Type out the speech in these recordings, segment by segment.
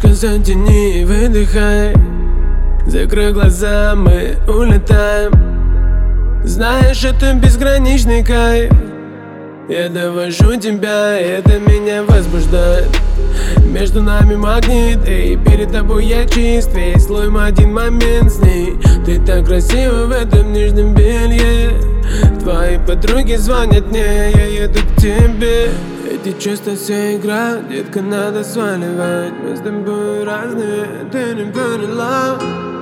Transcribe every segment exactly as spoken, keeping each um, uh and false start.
Девочка, затяни и выдыхай. Закрой глаза, мы улетаем. Знаешь, это безграничный кайф. Я довожу тебя, это меня возбуждает. Между нами магнит, и перед тобой я чист. Весь слой в один момент с ней. Ты так красива в этом нижнем белье. Твои подруги звонят мне, я еду к тебе. Эти чувства все игра, детка, надо сваливать. Мы с тобой разные, ты не поняла.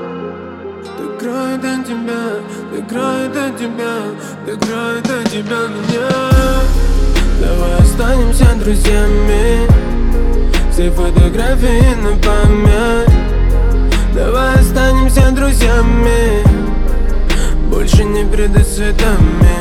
Докроет от тебя, докроет от тебя, докроет от тебя меня. Давай останемся друзьями. Все фотографии на память. Давай останемся друзьями. Больше не предай светами.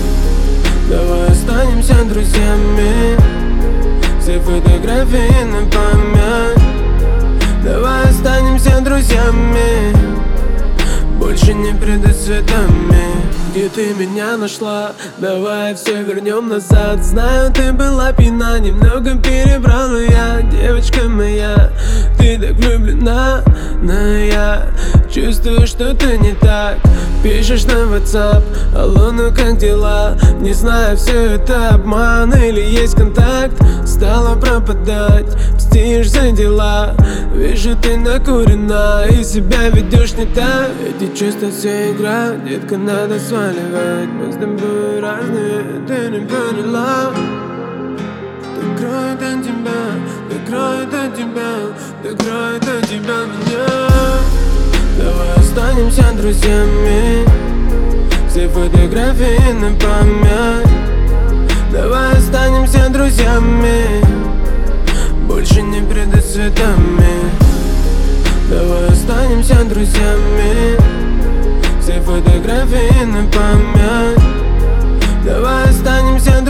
Давай останемся друзьями. Все фотографии на память. Давай останемся друзьями. Больше не предай светами. Где ты меня нашла? Давай все вернем назад. Знаю, ты была пьяна, немного перебрала я. Девочка моя, ты так влюблена, но я чувствую, что ты не так. Пишешь на WhatsApp: алло, ну как дела? Не знаю, все это обман или есть контакт. Стала пропадать, мстишь за дела. Вижу, ты накурена и себя ведешь не так. Эти чувства все игра, детка, надо сваливать. Мы с тобой разные, ты не поняла. Докроет от тебя, докроет от тебя, докроет от тебя меня. Давай останемся друзьями. Все фотографии на память. Давай останемся друзьями. Больше не предай светами. Давай останемся друзьями. Все фотографии на память. Давай останемся друзьями.